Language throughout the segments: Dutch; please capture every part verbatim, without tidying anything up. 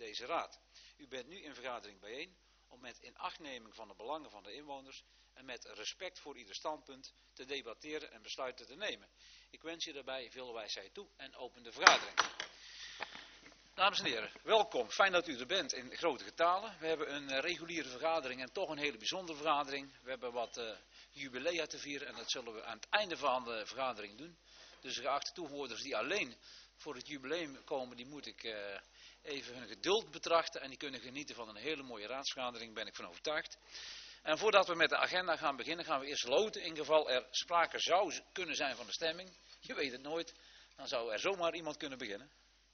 deze raad. U bent nu in vergadering bijeen om met inachtneming van de belangen van de inwoners en met respect voor ieder standpunt te debatteren en besluiten te nemen. Ik wens je daarbij veel wijsheid toe en open de vergadering. Dames en heren, welkom. Fijn dat u er bent in grote getalen. We hebben een reguliere vergadering en toch een hele bijzondere vergadering. We hebben wat uh, jubilea te vieren en dat zullen we aan het einde van de vergadering doen. Dus de geachte toehoorders die alleen voor het jubileum komen, die moet ik uh, even hun geduld betrachten. En die kunnen genieten van een hele mooie raadsvergadering, ben ik van overtuigd. En voordat we met de agenda gaan beginnen, gaan we eerst loten. In geval er sprake zou kunnen zijn van de stemming. Je weet het nooit. Dan zou er zomaar iemand kunnen beginnen.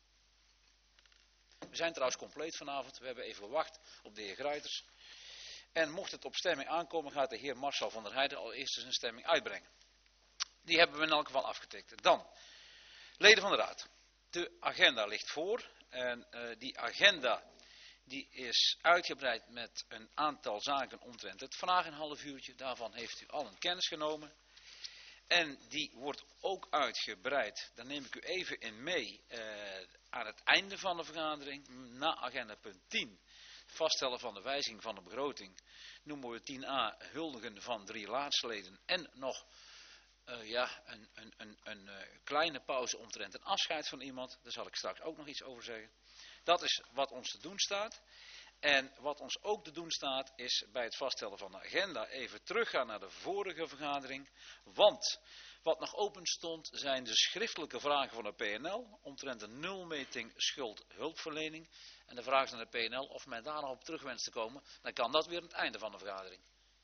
We zijn trouwens compleet vanavond. We hebben even gewacht op de heer Gruiters. En mocht het op stemming aankomen, gaat de heer Marcel van der Heijden al eerst zijn stemming uitbrengen. Die hebben we in elk geval afgetikt. Dan, leden van de raad. De agenda ligt voor. En uh, die agenda die is uitgebreid met een aantal zaken omtrent het vraag een half uurtje. Daarvan heeft u al een kennis genomen. En die wordt ook uitgebreid, daar neem ik u even in mee, uh, aan het einde van de vergadering, na agenda punt tien, vaststellen van de wijziging van de begroting, noemen we tien a, huldigen van drie raadsleden en nog uh, ja, een, een, een, een uh, kleine pauze omtrent een afscheid van iemand, daar zal ik straks ook nog iets over zeggen. Dat is wat ons te doen staat. En wat ons ook te doen staat is bij het vaststellen van de agenda even teruggaan naar de vorige vergadering. Want wat nog open stond zijn de schriftelijke vragen van de P N L omtrent de nulmeting schuldhulpverlening. En de vraag is aan de P N L of men daar nog op terug wenst te komen. Dan kan dat weer aan het einde van de vergadering.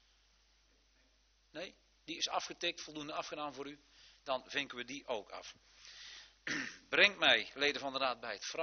Nee, die is afgetikt, voldoende afgedaan voor u. Dan vinken we die ook af. Brengt mij, leden van de raad, bij het vragen.